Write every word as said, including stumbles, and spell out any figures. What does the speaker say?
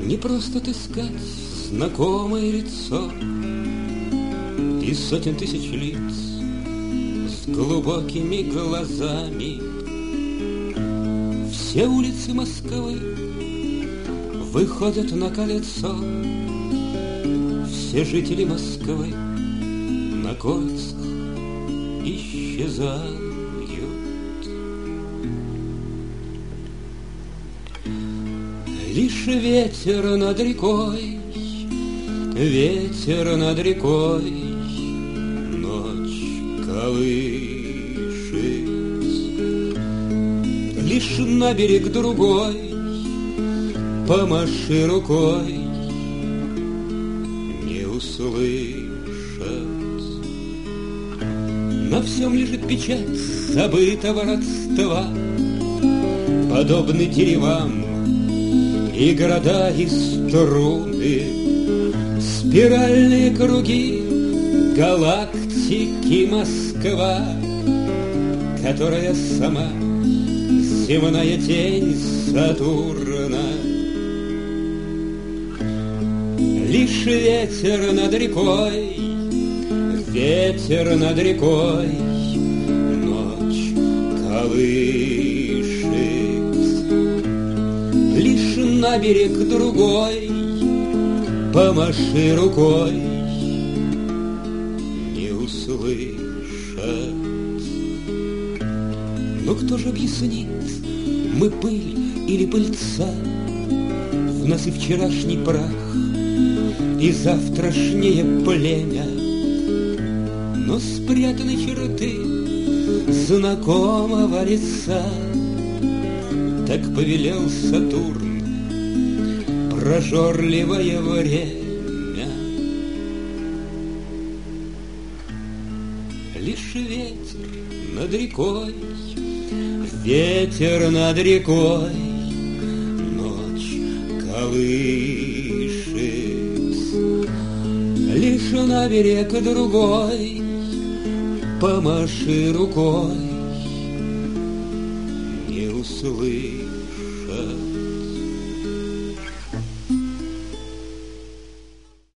Не просто отыскать знакомое лицо из сотен тысяч лиц с глубокими глазами. Все улицы Москвы выходят на кольцо, все жители Москвы на кольцах исчезают. Лишь ветер над рекой, ветер над рекой, ночь колышет. Лишь на берег другой помаши рукой, не услышат. На всем лежит печать забытого родства, подобны деревам и города, и струны, спиральные круги галактики Москва, которая сама земная тень Сатурна. Лишь ветер над рекой, ветер над рекой, ночь колышет. Лишь на берег другой помаши рукой, не услышат. Но кто же объяснит, мы пыль или пыльца, в нас и вчерашний прах, и завтрашнее племя, но спрятаны черты знакомого лица. Так повелел Сатурн, прожорливое время. Лишь ветер над рекой, ветер над рекой, ночь колышет. Лишь на берег другой помаши рукой, не услышат.